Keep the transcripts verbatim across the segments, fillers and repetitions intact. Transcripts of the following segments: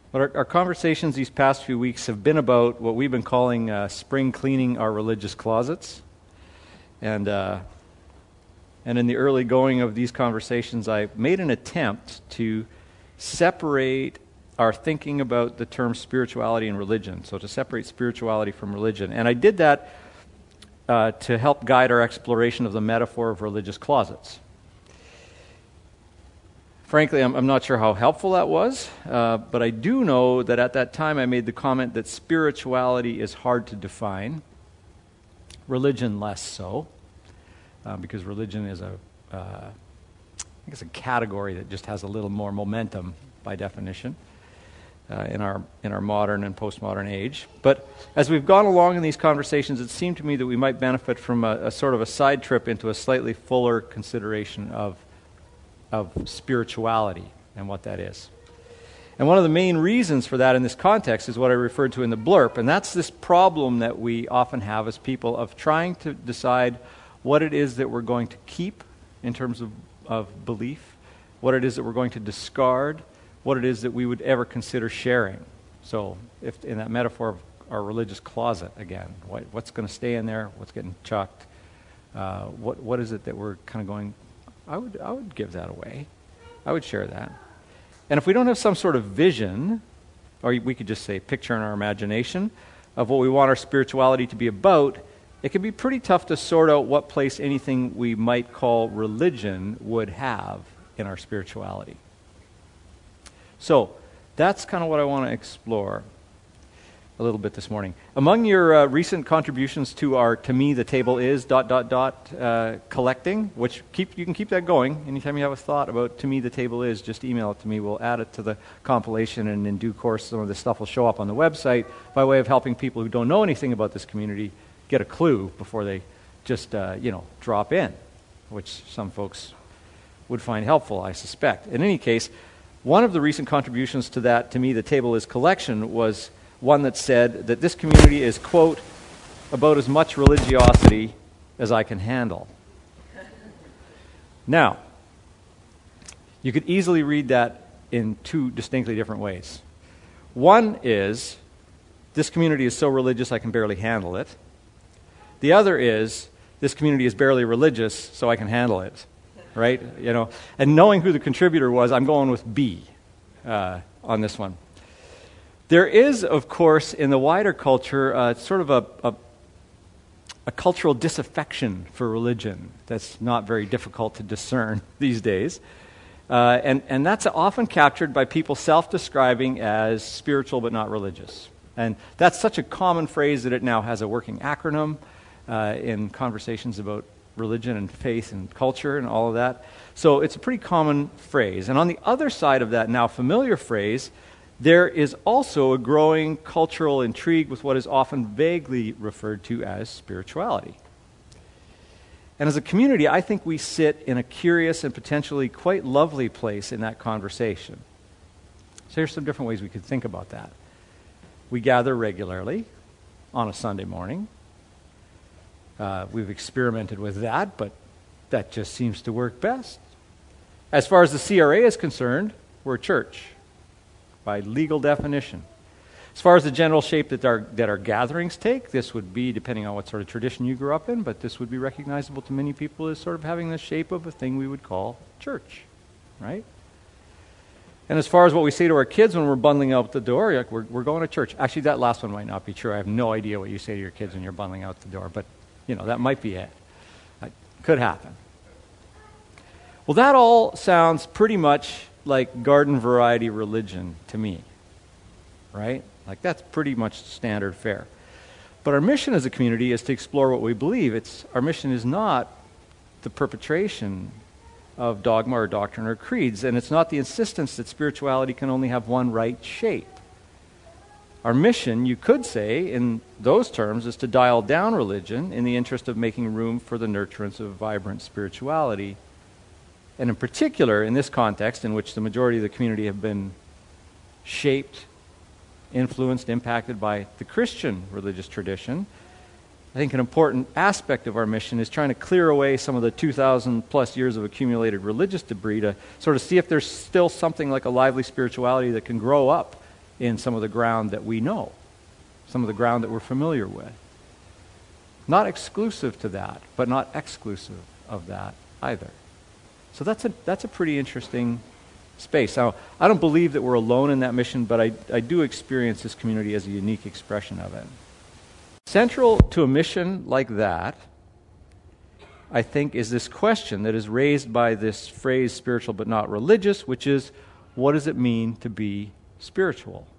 But our, our conversations these past few weeks have been about what we've been calling uh, spring cleaning our religious closets. And uh, and in the early going of these conversations, I made an attempt to separate our thinking about the term spirituality and religion. So to separate spirituality from religion. And I did that uh, to help guide our exploration of the metaphor of religious closets. Frankly, I'm, I'm not sure how helpful that was, uh, but I do know that at that time I made the comment that spirituality is hard to define, religion less so, uh, because religion is a, uh, I think it's a category that just has a little more momentum by definition uh, in our in our modern and postmodern age. But as we've gone along in these conversations, it seemed to me that we might benefit from a, a sort of a side trip into a slightly fuller consideration of of spirituality and what that is. And one of the main reasons for that in this context is what I referred to in the blurb, and that's this problem that we often have as people of trying to decide what it is that we're going to keep in terms of, of belief, what it is that we're going to discard, what it is that we would ever consider sharing. So if in that metaphor of our religious closet again, what, what's going to stay in there, what's getting chucked, uh, what what is it that we're kind of going, I would I would give that away. I would share that. And if we don't have some sort of vision, or we could just say picture in our imagination of what we want our spirituality to be about, it can be pretty tough to sort out what place anything we might call religion would have in our spirituality. So that's kind of what I want to explore a little bit this morning. Among your uh, recent contributions to our To Me the Table Is dot dot dot uh, collecting, which keep you can keep that going. Anytime you have a thought about To Me the Table Is, just email it to me. We'll add it to the compilation, and in due course some of this stuff will show up on the website by way of helping people who don't know anything about this community get a clue before they just uh, you know drop in, which some folks would find helpful, I suspect. In any case, one of the recent contributions to that To Me the Table Is collection was one that said that this community is, quote, about as much religiosity as I can handle. Now, you could easily read that in two distinctly different ways. One is, this community is so religious I can barely handle it. The other is, this community is barely religious so I can handle it, right? You know, and knowing who the contributor was, I'm going with B uh, on this one. There is, of course, in the wider culture, uh, sort of a, a, a cultural disaffection for religion that's not very difficult to discern these days. Uh, and, and that's often captured by people self-describing as spiritual but not religious. And that's such a common phrase that it now has a working acronym uh, in conversations about religion and faith and culture and all of that. So it's a pretty common phrase. And on the other side of that now familiar phrase, there is also a growing cultural intrigue with what is often vaguely referred to as spirituality. And as a community, I think we sit in a curious and potentially quite lovely place in that conversation. So here's some different ways we could think about that. We gather regularly on a Sunday morning. Uh, we've experimented with that, but that just seems to work best. As far as the C R A is concerned, we're a church by legal definition. As far as the general shape that our that our gatherings take, this would be, depending on what sort of tradition you grew up in, but this would be recognizable to many people as sort of having the shape of a thing we would call church, right? And as far as what we say to our kids when we're bundling out the door, like we're, we're going to church. Actually, that last one might not be true. I have no idea what you say to your kids when you're bundling out the door, but, you know, that might be it. That could happen. Well, that all sounds pretty much like garden variety religion to me, right? Like that's pretty much standard fare. But our mission as a community is to explore what we believe. It's our mission is not the perpetration of dogma or doctrine or creeds, and it's not the insistence that spirituality can only have one right shape. Our mission, you could say, in those terms, is to dial down religion in the interest of making room for the nurturance of vibrant spirituality. And in particular, in this context, in which the majority of the community have been shaped, influenced, impacted by the Christian religious tradition, I think an important aspect of our mission is trying to clear away some of the two thousand plus years of accumulated religious debris to sort of see if there's still something like a lively spirituality that can grow up in some of the ground that we know, some of the ground that we're familiar with. Not exclusive to that, but not exclusive of that either. So that's a that's a pretty interesting space. Now, I don't believe that we're alone in that mission, but I, I do experience this community as a unique expression of it. Central to a mission like that, I think, is this question that is raised by this phrase, spiritual but not religious, which is, what does it mean to be spiritual?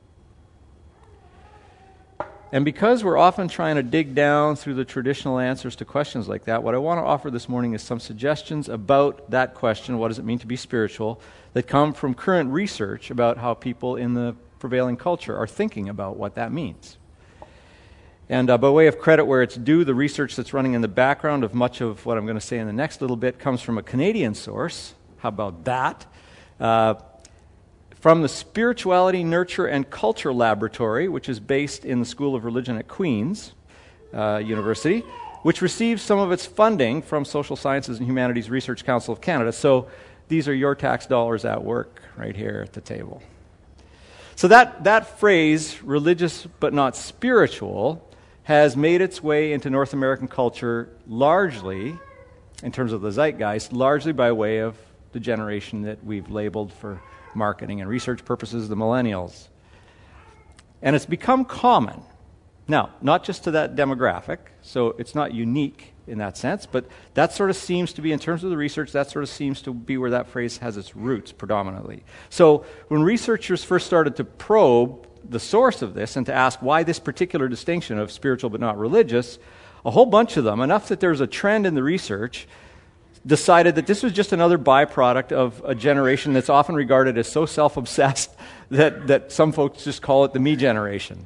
And because we're often trying to dig down through the traditional answers to questions like that, what I want to offer this morning is some suggestions about that question, what does it mean to be spiritual, that come from current research about how people in the prevailing culture are thinking about what that means. And uh, by way of credit where it's due, the research that's running in the background of much of what I'm going to say in the next little bit comes from a Canadian source. How about that? Uh, from the Spirituality, Nurture, and Culture Laboratory, which is based in the School of Religion at Queen's uh, University, which receives some of its funding from Social Sciences and Humanities Research Council of Canada. So these are your tax dollars at work right here at the table. So that, that phrase, religious but not spiritual, has made its way into North American culture largely, in terms of the zeitgeist, largely by way of the generation that we've labeled for marketing and research purposes, the millennials. And it's become common. Now, not just to that demographic, so it's not unique in that sense, but that sort of seems to be, in terms of the research, that sort of seems to be where that phrase has its roots predominantly. So when researchers first started to probe the source of this and to ask why this particular distinction of spiritual but not religious, a whole bunch of them, enough that there's a trend in the research, decided that this was just another byproduct of a generation that's often regarded as so self-obsessed that, that some folks just call it the me generation.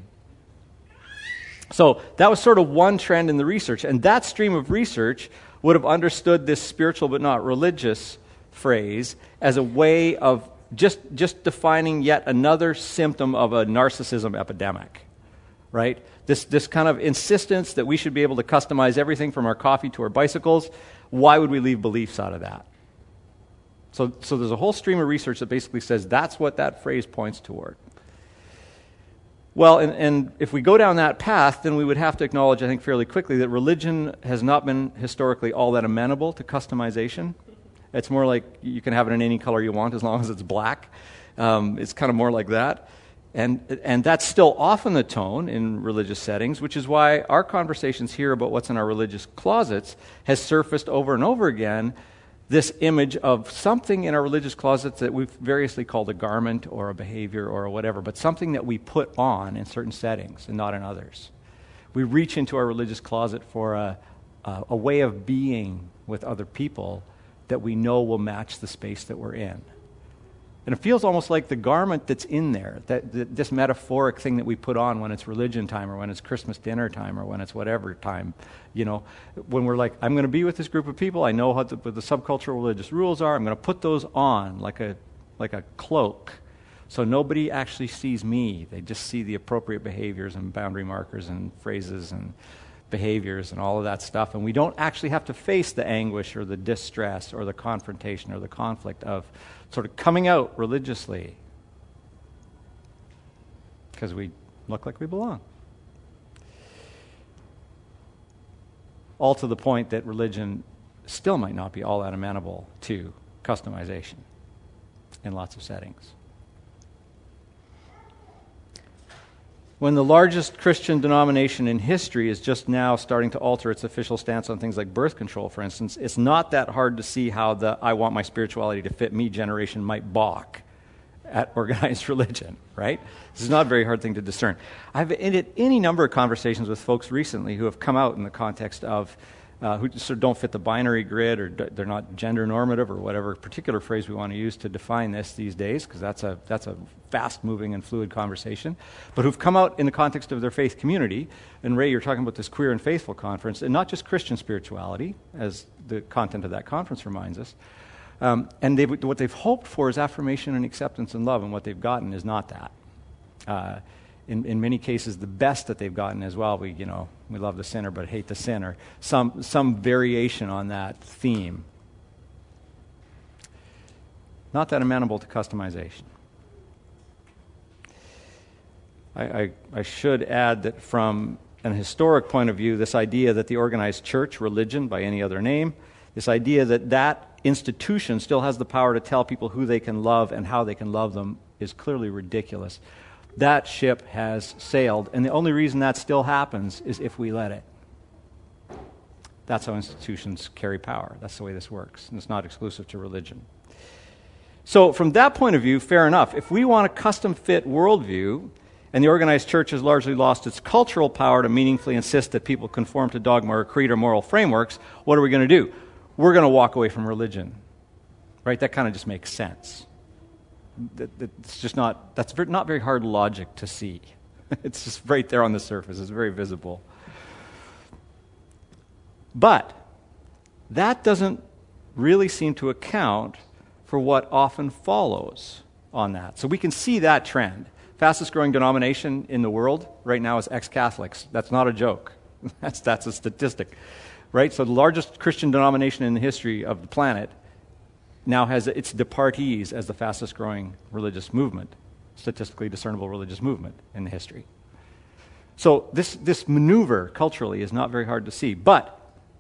So that was sort of one trend in the research, and that stream of research would have understood this spiritual but not religious phrase as a way of just, just defining yet another symptom of a narcissism epidemic, right? This, this kind of insistence that we should be able to customize everything from our coffee to our bicycles. Why would we leave beliefs out of that? So, so there's a whole stream of research that basically says that's what that phrase points toward. Well, and, and if we go down that path, then we would have to acknowledge, I think, fairly quickly that religion has not been historically all that amenable to customization. It's more like you can have it in any color you want as long as it's black. Um, it's kind of more like that. And and that's still often the tone in religious settings, which is why our conversations here about what's in our religious closets has surfaced over and over again, this image of something in our religious closets that we've variously called a garment or a behavior or whatever, but something that we put on in certain settings and not in others. We reach into our religious closet for a, a, a way of being with other people that we know will match the space that we're in. And it feels almost like the garment that's in there, that, that this metaphoric thing that we put on when it's religion time or when it's Christmas dinner time or when it's whatever time, you know, when we're like, I'm going to be with this group of people, I know how the, what the subcultural religious rules are, I'm going to put those on like a like a cloak so nobody actually sees me. They just see the appropriate behaviors and boundary markers and phrases and behaviors and all of that stuff, and we don't actually have to face the anguish or the distress or the confrontation or the conflict of sort of coming out religiously because we look like we belong. All to the point that religion still might not be all that amenable to customization in lots of settings. When the largest Christian denomination in history is just now starting to alter its official stance on things like birth control, for instance, it's not that hard to see how the I want my spirituality to fit me generation might balk at organized religion, right? This is not a very hard thing to discern. I've ended any number of conversations with folks recently who have come out in the context of Uh, who sort of don't fit the binary grid, or d- they're not gender normative, or whatever particular phrase we want to use to define this these days, because that's a that's a fast-moving and fluid conversation, but who've come out in the context of their faith community. And Ray, you're talking about this Queer and Faithful conference, and not just Christian spirituality, as the content of that conference reminds us. Um, and they've, what they've hoped for is affirmation and acceptance and love, and what they've gotten is not that. Uh, In, in many cases, the best that they've gotten as well, we, you know, we love the sinner but hate the sinner. Some, some variation on that theme. Not that amenable to customization. I, I, I should add that from an historic point of view, this idea that the organized church, religion by any other name, this idea that that institution still has the power to tell people who they can love and how they can love them is clearly ridiculous. That ship has sailed, and the only reason that still happens is if we let it. That's how institutions carry power. That's the way this works, and it's not exclusive to religion. So from that point of view, fair enough. If we want a custom-fit worldview, and the organized church has largely lost its cultural power to meaningfully insist that people conform to dogma or creed or moral frameworks, what are we going to do? We're going to walk away from religion. Right? That kind of just makes sense. That, that, it's just not, that's very, not very hard logic to see. It's just right there on the surface. It's very visible. But that doesn't really seem to account for what often follows on that. So we can see that trend. Fastest growing denomination in the world right now is ex-Catholics. That's not a joke. That's, that's a statistic. Right? So the largest Christian denomination in the history of the planet now has its departees as the fastest growing religious movement, statistically discernible religious movement in the history. So this, this maneuver culturally is not very hard to see. But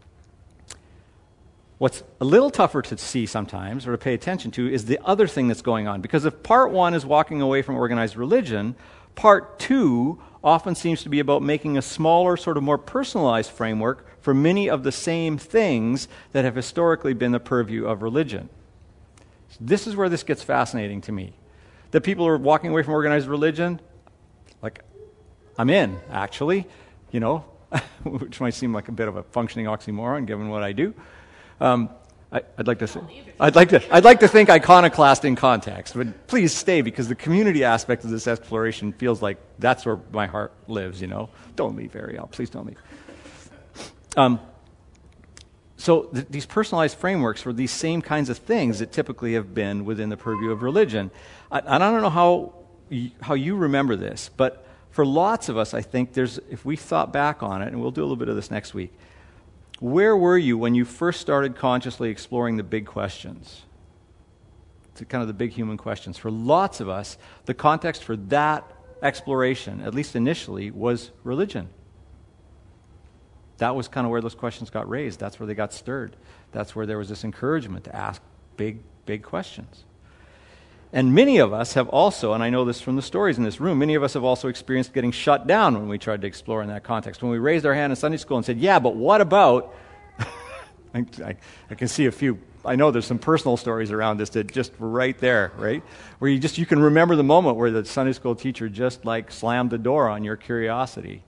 what's a little tougher to see sometimes or to pay attention to is the other thing that's going on. Because if part one is walking away from organized religion, part two often seems to be about making a smaller, sort of more personalized framework for many of the same things that have historically been the purview of religion. This is where this gets fascinating to me. That people are walking away from organized religion, like, I'm in, actually, you know, which might seem like a bit of a functioning oxymoron given what I do. Um, I, I'd like to say, I'd like to, I'd like to think iconoclast in context, but please stay because the community aspect of this exploration feels like that's where my heart lives. You know, don't leave, Ariel. Please don't leave. Um, so th- these personalized frameworks were these same kinds of things that typically have been within the purview of religion. I, I don't know how y- how you remember this, but for lots of us, I think there's, if we thought back on it, and we'll do a little bit of this next week. Where were you when you first started consciously exploring the big questions? It's kind of the big human questions. For lots of us, the context for that exploration, at least initially, was religion. That was kind of where those questions got raised. That's where they got stirred. That's where there was this encouragement to ask big, big questions. And many of us have also, and I know this from the stories in this room, many of us have also experienced getting shut down when we tried to explore in that context. When we raised our hand in Sunday school and said, yeah, but what about... I, I, I can see a few... I know there's some personal stories around this that just were right there, right? Where you just, you can remember the moment where the Sunday school teacher just like slammed the door on your curiosity.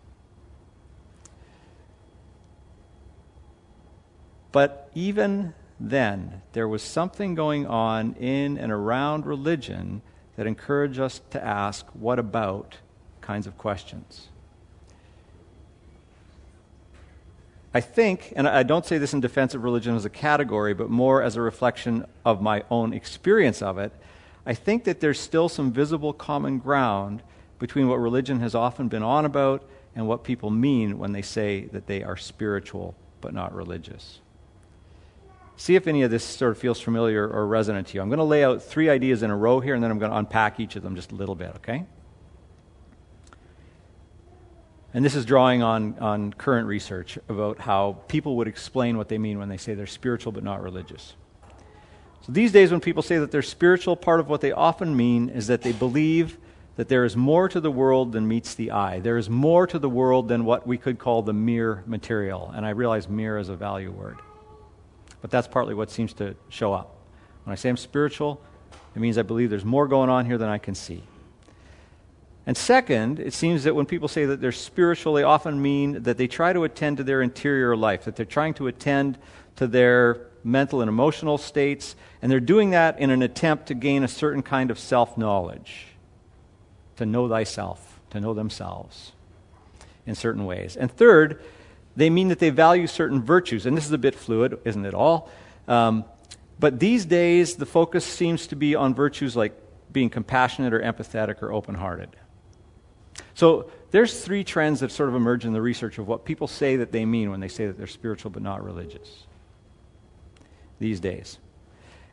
But even then, there was something going on in and around religion that encouraged us to ask, what about kinds of questions? I think, and I don't say this in defense of religion as a category, but more as a reflection of my own experience of it, I think that there's still some visible common ground between what religion has often been on about and what people mean when they say that they are spiritual but not religious. See if any of this sort of feels familiar or resonant to you. I'm going to lay out three ideas in a row here, and then I'm going to unpack each of them just a little bit, okay? And this is drawing on, on current research about how people would explain what they mean when they say they're spiritual but not religious. So these days when people say that they're spiritual, part of what they often mean is that they believe that there is more to the world than meets the eye. There is more to the world than what we could call the mere material. And I realize mere is a value word. But that's partly what seems to show up. When I say I'm spiritual, it means I believe there's more going on here than I can see. And second, it seems that when people say that they're spiritual, they often mean that they try to attend to their interior life, that they're trying to attend to their mental and emotional states, and they're doing that in an attempt to gain a certain kind of self-knowledge, to know thyself, to know themselves in certain ways. And third, they mean that they value certain virtues, and this is a bit fluid, isn't it all? Um, but these days, the focus seems to be on virtues like being compassionate or empathetic or open-hearted. So there's three trends that sort of emerge in the research of what people say that they mean when they say that they're spiritual but not religious these days.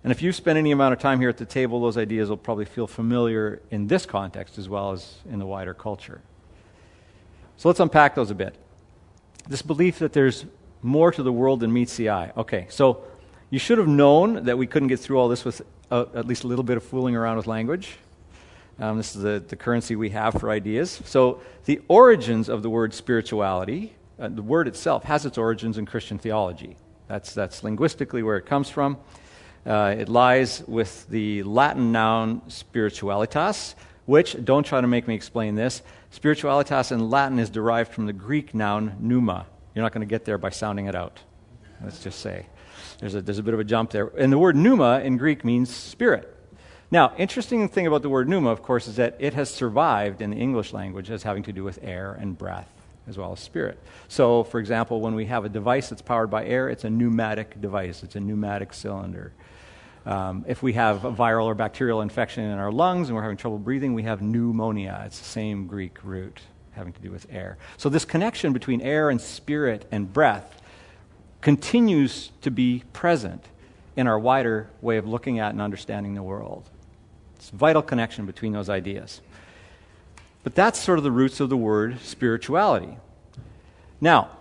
And if you spend any amount of time here at the table, those ideas will probably feel familiar in this context as well as in the wider culture. So let's unpack those a bit. This belief that there's more to the world than meets the eye. Okay, so you should have known that we couldn't get through all this with uh, at least a little bit of fooling around with language. Um, this is the, the currency we have for ideas. So the origins of the word spirituality, uh, the word itself has its origins in Christian theology. That's, that's linguistically where it comes from. Uh, it lies with the Latin noun spiritualitas, which, don't try to make me explain this, spiritualitas in Latin is derived from the Greek noun pneuma. You're not going to get there by sounding it out. Let's just say. There's a, there's a bit of a jump there. And the word pneuma in Greek means spirit. Now, interesting thing about the word pneuma, of course, is that it has survived in the English language as having to do with air and breath, as well as spirit. So, for example, when we have a device that's powered by air, it's a pneumatic device. It's a pneumatic cylinder. Um, if we have a viral or bacterial infection in our lungs and we're having trouble breathing, we have pneumonia. It's the same Greek root having to do with air. So this connection between air and spirit and breath continues to be present in our wider way of looking at and understanding the world. It's a vital connection between those ideas. But that's sort of the roots of the word spirituality. Now,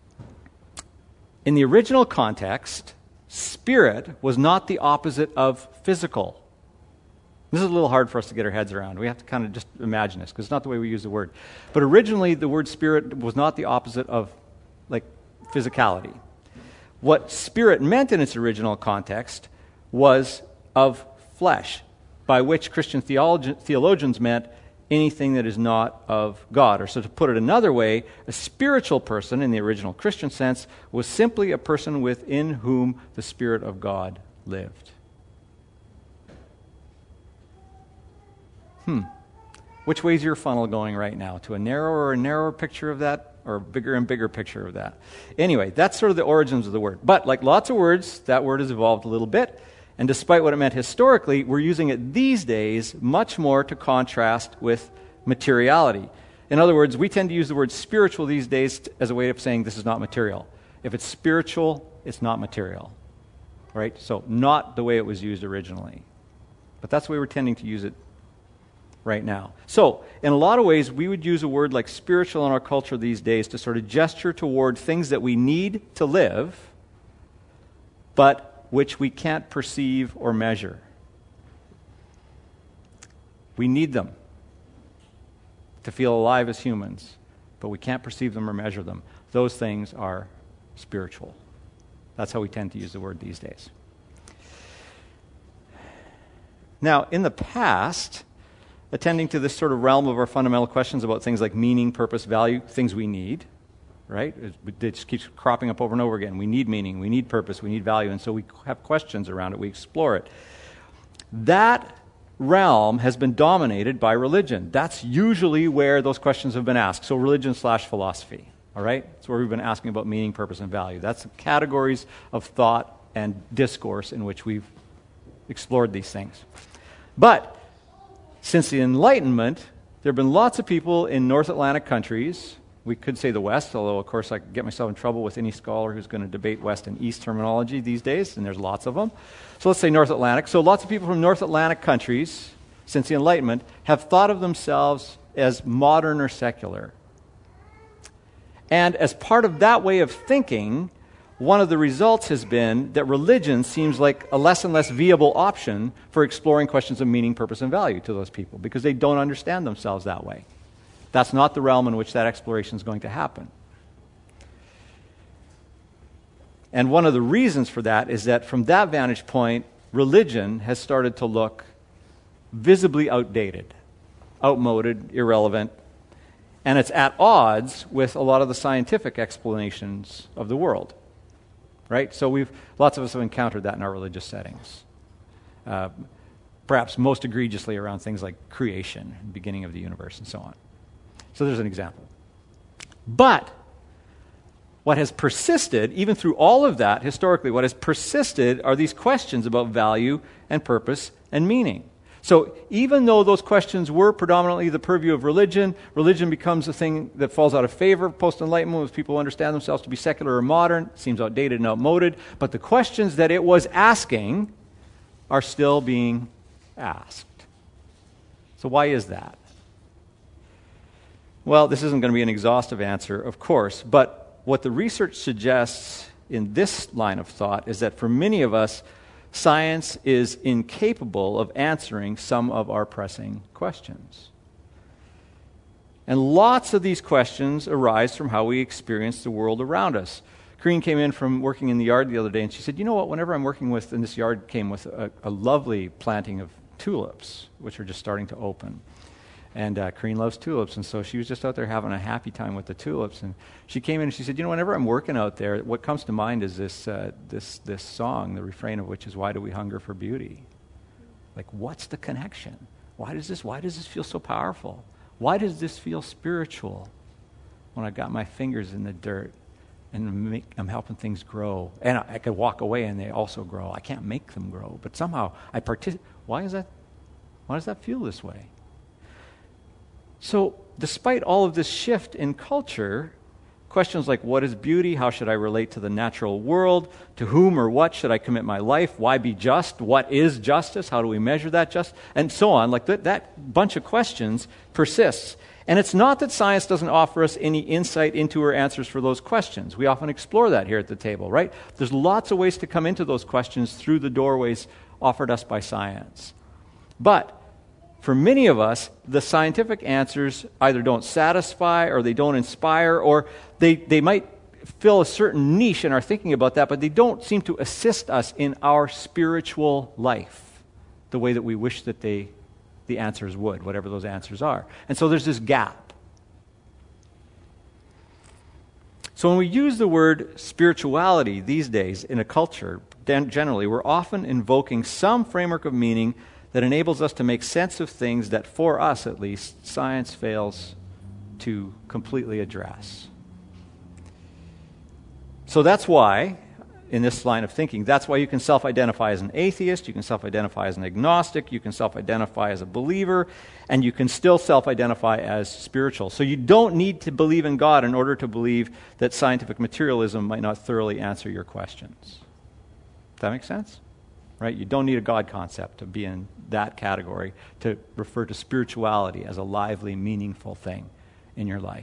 in the original context, spirit was not the opposite of physical. This is a little hard for us to get our heads around. We have to kind of just imagine this, because it's not the way we use the word. But originally, the word spirit was not the opposite of, like, physicality. What spirit meant in its original context was of flesh, by which Christian theologi- theologians meant anything that is not of God. Or so to put it another way, a spiritual person in the original Christian sense was simply a person within whom the Spirit of God lived. Hmm. Which way is your funnel going right now? To a narrower and narrower picture of that, or a bigger and bigger picture of that? Anyway, that's sort of the origins of the word. But like lots of words, that word has evolved a little bit. And despite what it meant historically, we're using it these days much more to contrast with materiality. In other words, we tend to use the word spiritual these days as a way of saying this is not material. If it's spiritual, it's not material. Right? So not the way it was used originally. But that's the way we're tending to use it right now. So, in a lot of ways, we would use a word like spiritual in our culture these days to sort of gesture toward things that we need to live, but which we can't perceive or measure. We need them to feel alive as humans, but we can't perceive them or measure them. Those things are spiritual. That's how we tend to use the word these days. Now, in the past, attending to this sort of realm of our fundamental questions about things like meaning, purpose, value, things we need, right? It just keeps cropping up over and over again. We need meaning, we need purpose, we need value, and so we have questions around it, we explore it. That realm has been dominated by religion. That's usually where those questions have been asked. So religion slash philosophy, all right? That's where we've been asking about meaning, purpose, and value. That's the categories of thought and discourse in which we've explored these things. But since the Enlightenment, there have been lots of people in North Atlantic countries. We could say the West, although, of course, I could get myself in trouble with any scholar who's going to debate West and East terminology these days, and there's lots of them. So let's say North Atlantic. So lots of people from North Atlantic countries, since the Enlightenment, have thought of themselves as modern or secular. And as part of that way of thinking, one of the results has been that religion seems like a less and less viable option for exploring questions of meaning, purpose, and value to those people, because they don't understand themselves that way. That's not the realm in which that exploration is going to happen. And one of the reasons for that is that from that vantage point, religion has started to look visibly outdated, outmoded, irrelevant, and it's at odds with a lot of the scientific explanations of the world. Right? So we've lots of us have encountered that in our religious settings. Uh, perhaps most egregiously around things like creation, beginning of the universe, and so on. So there's an example. But what has persisted, even through all of that, historically, what has persisted are these questions about value and purpose and meaning. So even though those questions were predominantly the purview of religion, religion becomes a thing that falls out of favor post-Enlightenment as people understand themselves to be secular or modern. It seems outdated and outmoded. But the questions that it was asking are still being asked. So why is that? Well, this isn't going to be an exhaustive answer, of course, but what the research suggests in this line of thought is that for many of us, science is incapable of answering some of our pressing questions. And lots of these questions arise from how we experience the world around us. Corrine came in from working in the yard the other day, and she said, you know what, whenever I'm working with, and this yard came with a, a lovely planting of tulips, which are just starting to open. And uh, Corrine loves tulips, and so she was just out there having a happy time with the tulips. And she came in and she said, you know, whenever I'm working out there, what comes to mind is this, uh, this, this song, the refrain of which is, why do we hunger for beauty? Like, what's the connection? Why does this, why does this feel so powerful? Why does this feel spiritual when I got my fingers in the dirt and make, I'm helping things grow? And I, I could walk away and they also grow. I can't make them grow, but somehow I participate. Why is that? Why does that feel this way? So, despite all of this shift in culture, questions like what is beauty? How should I relate to the natural world? To whom or what should I commit my life? Why be just? What is justice? How do we measure that just? And so on. Like that, that bunch of questions persists. And it's not that science doesn't offer us any insight into or answers for those questions. We often explore that here at the table, right? There's lots of ways to come into those questions through the doorways offered us by science. But for many of us, the scientific answers either don't satisfy or they don't inspire, or they, they might fill a certain niche in our thinking about that, but they don't seem to assist us in our spiritual life the way that we wish that they, the answers would, whatever those answers are. And so there's this gap. So when we use the word spirituality these days in a culture, then generally, we're often invoking some framework of meaning that enables us to make sense of things that, for us at least, science fails to completely address. So that's why, in this line of thinking, that's why you can self-identify as an atheist, you can self-identify as an agnostic, you can self-identify as a believer, and you can still self-identify as spiritual. So you don't need to believe in God in order to believe that scientific materialism might not thoroughly answer your questions. Does that make sense? Right? You don't need a God concept to be in that category to refer to spirituality as a lively, meaningful thing in your life.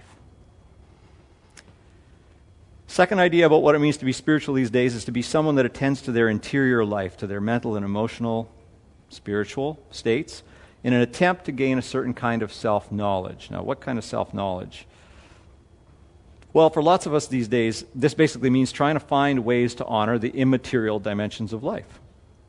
Second idea about what it means to be spiritual these days is to be someone that attends to their interior life, to their mental and emotional, spiritual states, in an attempt to gain a certain kind of self-knowledge. Now, what kind of self-knowledge? Well, for lots of us these days, this basically means trying to find ways to honor the immaterial dimensions of life.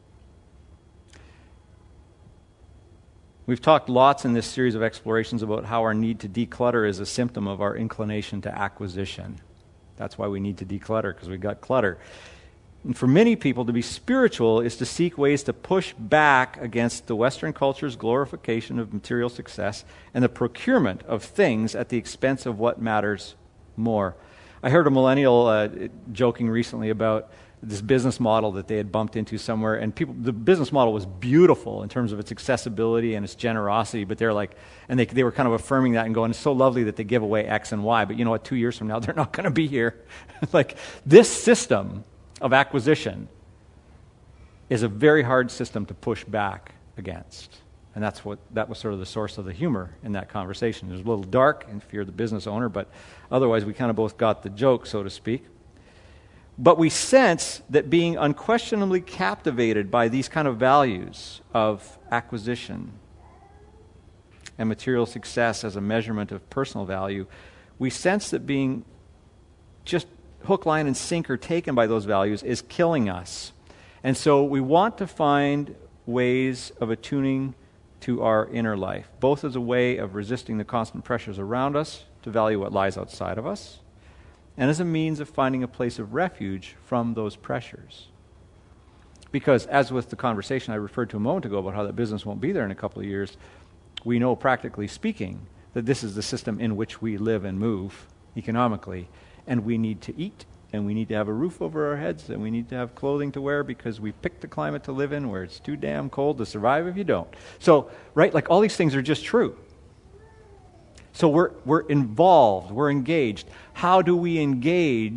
We've talked lots in this series of explorations about how our need to declutter is a symptom of our inclination to acquisition. That's why we need to declutter, because we've got clutter. And for many people, to be spiritual is to seek ways to push back against the Western culture's glorification of material success and the procurement of things at the expense of what matters more. I heard a millennial uh, joking recently about this business model that they had bumped into somewhere, and people, the business model was beautiful in terms of its accessibility and its generosity, but they're like, and they they were kind of affirming that and going, it's so lovely that they give away X and Y, but you know what, two years from now, they're not going to be here. Like, this system of acquisition is a very hard system to push back against. And that's what that was sort of the source of the humor in that conversation. It was a little dark if you're the business owner, but otherwise we kind of both got the joke, so to speak. But we sense that being unquestionably captivated by these kind of values of acquisition and material success as a measurement of personal value, we sense that being just hook, line, and sinker taken by those values is killing us. And so we want to find ways of attuning to our inner life, both as a way of resisting the constant pressures around us to value what lies outside of us, and as a means of finding a place of refuge from those pressures. Because as with the conversation I referred to a moment ago about how that business won't be there in a couple of years, we know, practically speaking, that this is the system in which we live and move economically, and we need to eat, and we need to have a roof over our heads, and we need to have clothing to wear because we picked the climate to live in where it's too damn cold to survive if you don't. So, right, like all these things are just true. So we're we're involved, we're engaged. How do we engage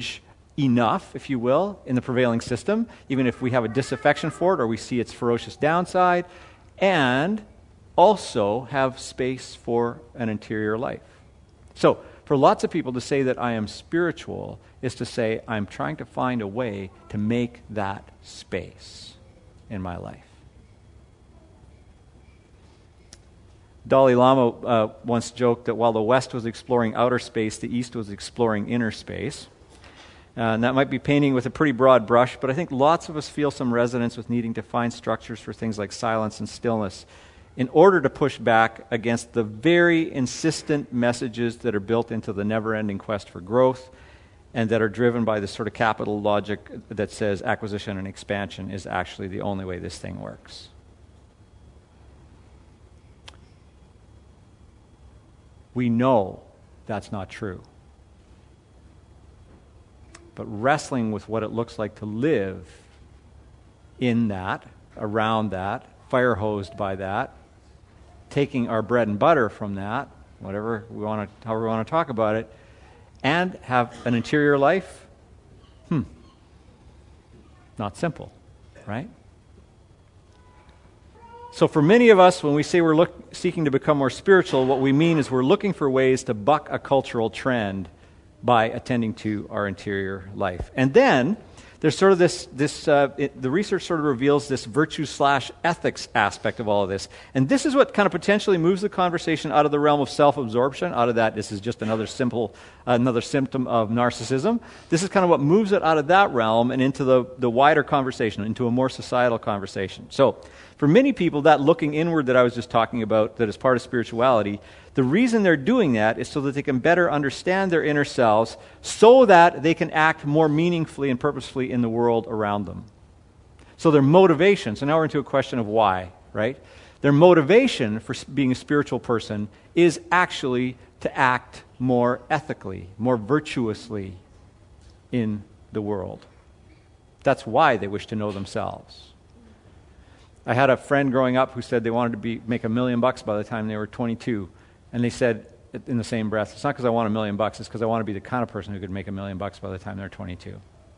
enough, if you will, in the prevailing system, even if we have a disaffection for it or we see its ferocious downside, and also have space for an interior life. So, for lots of people to say that I am spiritual is to say I'm trying to find a way to make that space in my life. Dalai Lama uh, once joked that while the West was exploring outer space, the East was exploring inner space. Uh, and that might be painting with a pretty broad brush, but I think lots of us feel some resonance with needing to find structures for things like silence and stillness in order to push back against the very insistent messages that are built into the never-ending quest for growth and that are driven by this sort of capital logic that says acquisition and expansion is actually the only way this thing works. We know that's not true. But wrestling with what it looks like to live in that, around that, fire hosed by that, taking our bread and butter from that, whatever we want to, however we want to talk about it, and have an interior life, hmm, not simple, right? So for many of us, when we say we're look, seeking to become more spiritual, what we mean is we're looking for ways to buck a cultural trend by attending to our interior life. And then there's sort of this, this uh, it, the research sort of reveals this virtue slash ethics aspect of all of this. And this is what kind of potentially moves the conversation out of the realm of self-absorption, out of that this is just another simple, uh, another symptom of narcissism. This is kind of what moves it out of that realm and into the, the wider conversation, into a more societal conversation. So for many people, that looking inward that I was just talking about, that is part of spirituality, the reason they're doing that is so that they can better understand their inner selves so that they can act more meaningfully and purposefully in the world around them. So their motivation, so now we're into a question of why, right? Their motivation for being a spiritual person is actually to act more ethically, more virtuously in the world. That's why they wish to know themselves. I had a friend growing up who said they wanted to be make a million bucks by the time they were twenty-two. And they said in the same breath, it's not because I want a million bucks, it's because I want to be the kind of person who could make a million bucks by the time they're twenty-two.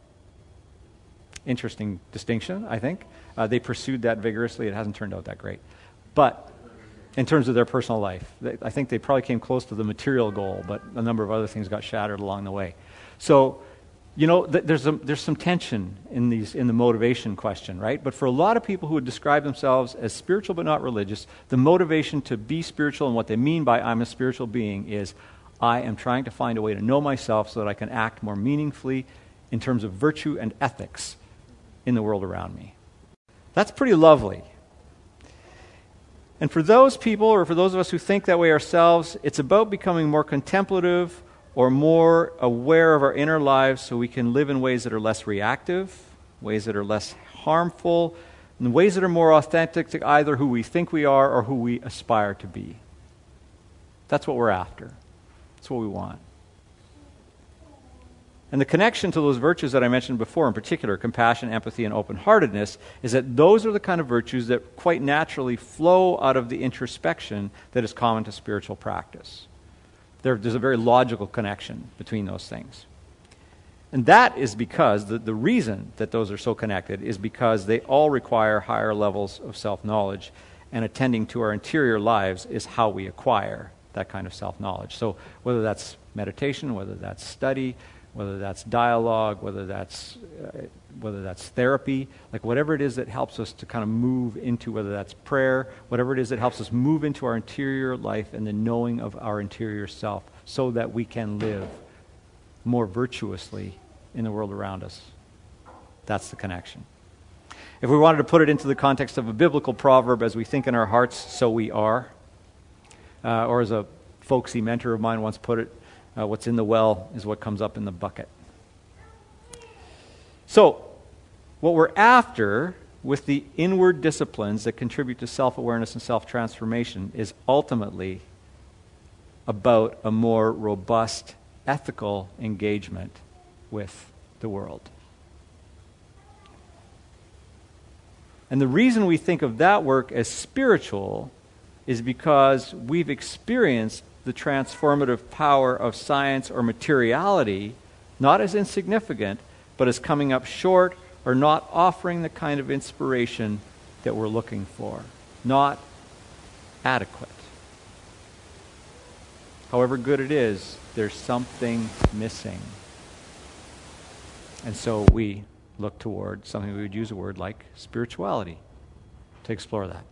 Interesting distinction, I think. Uh, they pursued that vigorously. It hasn't turned out that great. But in terms of their personal life, they, I think they probably came close to the material goal, but a number of other things got shattered along the way. So, you know, th- there's, a, there's some tension in these in the motivation question, right? But for a lot of people who would describe themselves as spiritual but not religious, the motivation to be spiritual and what they mean by I'm a spiritual being is I am trying to find a way to know myself so that I can act more meaningfully in terms of virtue and ethics in the world around me. That's pretty lovely. And for those people, or for those of us who think that way ourselves, it's about becoming more contemplative or more aware of our inner lives so we can live in ways that are less reactive, ways that are less harmful, and ways that are more authentic to either who we think we are or who we aspire to be. That's what we're after. That's what we want. And the connection to those virtues that I mentioned before, in particular, compassion, empathy, and open-heartedness, is that those are the kind of virtues that quite naturally flow out of the introspection that is common to spiritual practice. There, there's a very logical connection between those things. And that is because, the, the reason that those are so connected is because they all require higher levels of self-knowledge, and attending to our interior lives is how we acquire that kind of self-knowledge. So whether that's meditation, whether that's study, whether that's dialogue, whether that's uh, whether that's therapy, like whatever it is that helps us to kind of move into, whether that's prayer, whatever it is that helps us move into our interior life and the knowing of our interior self so that we can live more virtuously in the world around us. That's the connection. If we wanted to put it into the context of a biblical proverb, as we think in our hearts, so we are, uh, or as a folksy mentor of mine once put it, Uh, what's in the well is what comes up in the bucket. So, what we're after with the inward disciplines that contribute to self-awareness and self-transformation is ultimately about a more robust ethical engagement with the world. And the reason we think of that work as spiritual is because we've experienced the transformative power of science or materiality not as insignificant, but as coming up short or not offering the kind of inspiration that we're looking for, not adequate. However good it is, there's something missing. And so we look toward something we would use a word like spirituality to explore that.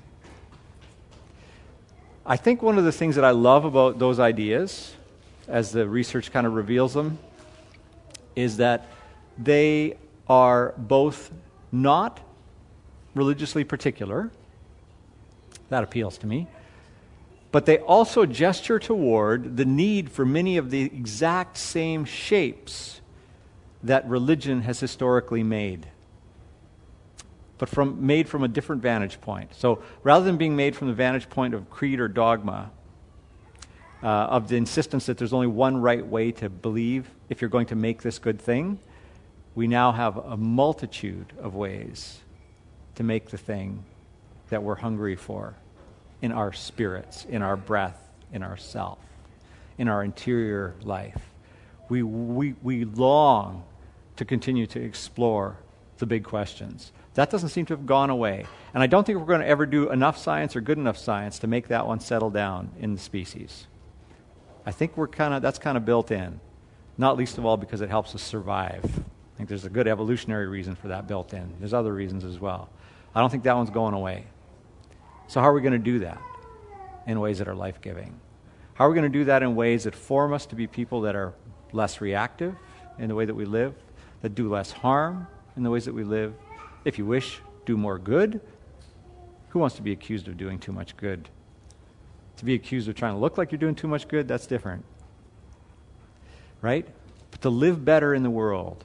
I think one of the things that I love about those ideas, as the research kind of reveals them, is that they are both not religiously particular. That appeals to me. But they also gesture toward the need for many of the exact same shapes that religion has historically made, but from made from a different vantage point. So rather than being made from the vantage point of creed or dogma, uh, of the insistence that there's only one right way to believe if you're going to make this good thing, we now have a multitude of ways to make the thing that we're hungry for in our spirits, in our breath, in our self, in our interior life. We, we, we long to continue to explore the big questions. That doesn't seem to have gone away. And I don't think we're going to ever do enough science or good enough science to make that one settle down in the species. I think we're kind of that's kind of built in, not least of all because it helps us survive. I think there's a good evolutionary reason for that built in. There's other reasons as well. I don't think that one's going away. So how are we going to do that in ways that are life-giving? How are we going to do that in ways that form us to be people that are less reactive in the way that we live, that do less harm in the ways that we live, if you wish, do more good? Who wants to be accused of doing too much good? To be accused of trying to look like you're doing too much good, that's different. Right? But to live better in the world.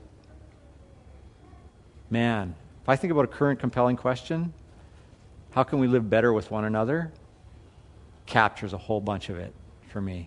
Man, if I think about a current compelling question, how can we live better with one another? Captures a whole bunch of it for me.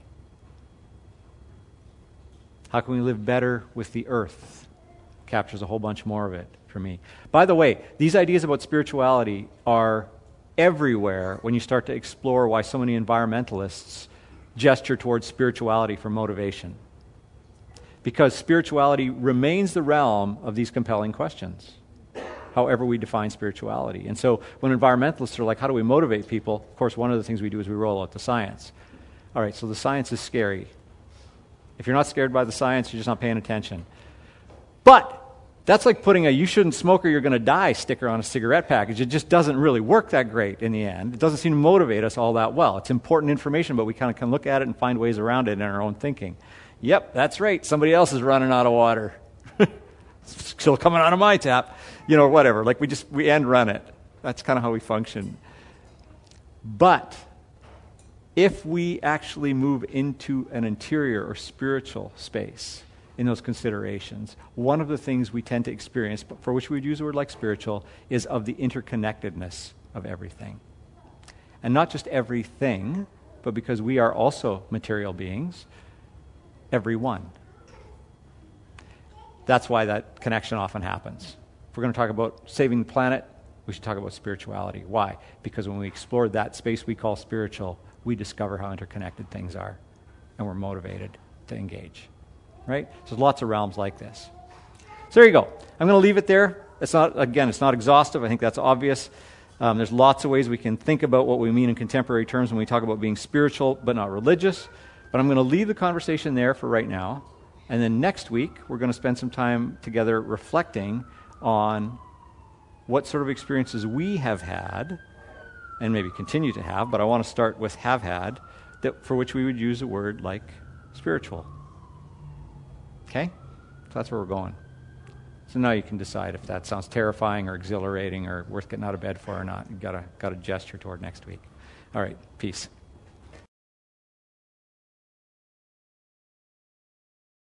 How can we live better with the earth? Captures a whole bunch more of it for me. By the way, these ideas about spirituality are everywhere when you start to explore why so many environmentalists gesture towards spirituality for motivation. Because spirituality remains the realm of these compelling questions, however we define spirituality. And so when environmentalists are like, how do we motivate people? Of course, one of the things we do is we roll out the science. All right, so the science is scary. If you're not scared by the science, you're just not paying attention. But that's like putting a "you shouldn't smoke or you're going to die" sticker on a cigarette package. It just doesn't really work that great in the end. It doesn't seem to motivate us all that well. It's important information, but we kind of can look at it and find ways around it in our own thinking. Yep, that's right. Somebody else is running out of water. Still coming out of my tap. You know, whatever. Like we just, we end run it. That's kind of how we function. But if we actually move into an interior or spiritual space in those considerations, one of the things we tend to experience, but for which we would use a word like spiritual, is of the interconnectedness of everything. And not just everything, but because we are also material beings, everyone. That's why that connection often happens. If we're going to talk about saving the planet, we should talk about spirituality. Why? Because when we explore that space we call spiritual, we discover how interconnected things are, and we're motivated to engage. Right? So there's lots of realms like this. So there you go. I'm going to leave it there. It's not, again, it's not exhaustive. I think that's obvious. Um, there's lots of ways we can think about what we mean in contemporary terms when we talk about being spiritual but not religious. But I'm going to leave the conversation there for right now. And then next week, we're going to spend some time together reflecting on what sort of experiences we have had, and maybe continue to have, but I want to start with have had, that for which we would use a word like spiritual. Okay? So that's where we're going. So now you can decide if that sounds terrifying or exhilarating or worth getting out of bed for or not. You've got to, got to gesture toward next week. All right, peace.